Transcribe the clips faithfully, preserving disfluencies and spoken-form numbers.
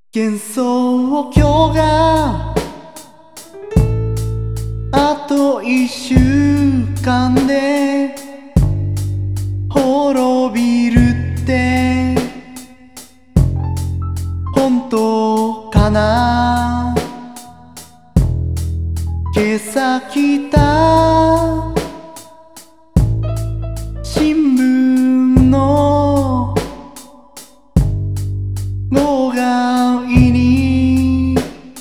幻想郷があと一週間で滅びるって本当かな。今朝来た新聞の号外に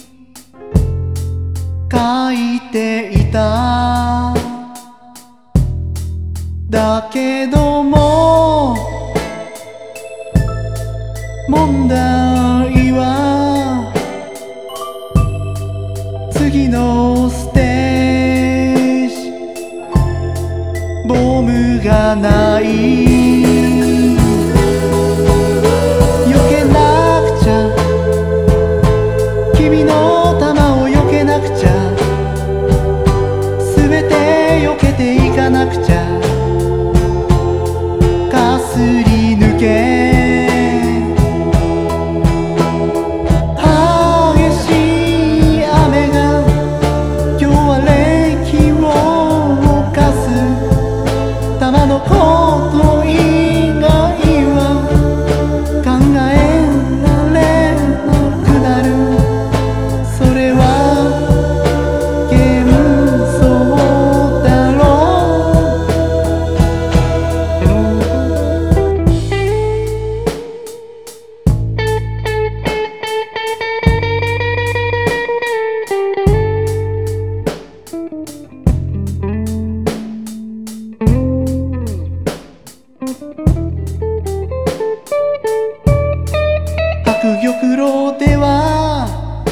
書いていた。だけども問題は次のステージボムがない。避けなくちゃ君の弾を避けなくちゃすべて避けていかなくちゃかすり抜けこと以外は考えられなくなる。それは幻想だろ玉露では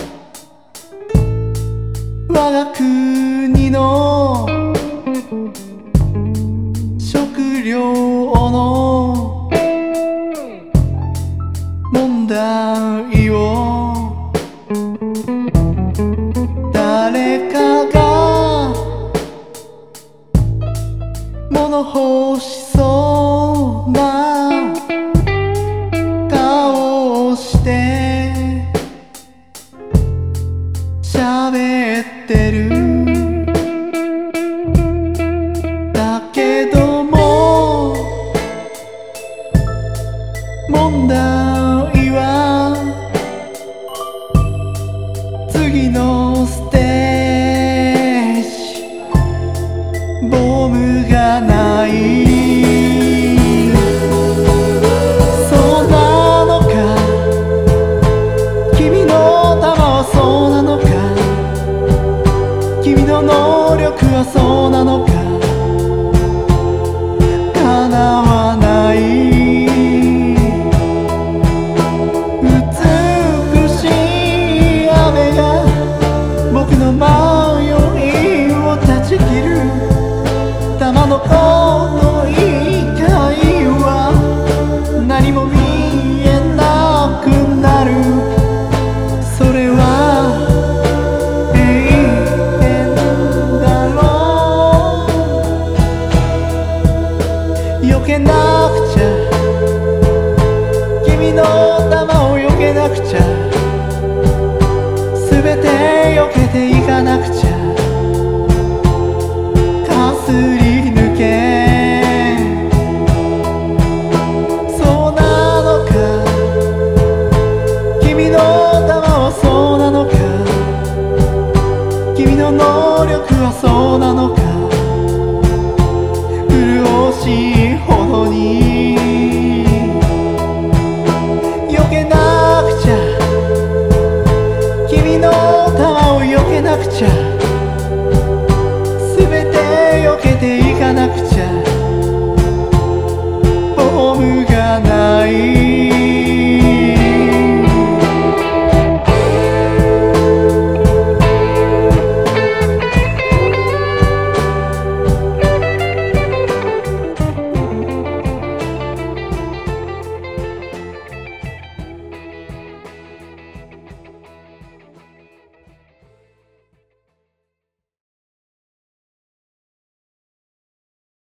我が国の食料の問題を誰かが物欲しそうな喋ってる。だけども問題は次のステージボムがない。そうなのか君の弾はそうなのか君の能力はそうなのか叶わない。美しい雨が僕の迷いを断ち切る。玉のこの以外は何も見えなくなる。それは避けなくちゃ君の弾を避けなくちゃすべて避けていかなくちゃかすり抜け。そうなのか君の弾はそうなのか君の能力はそうなのか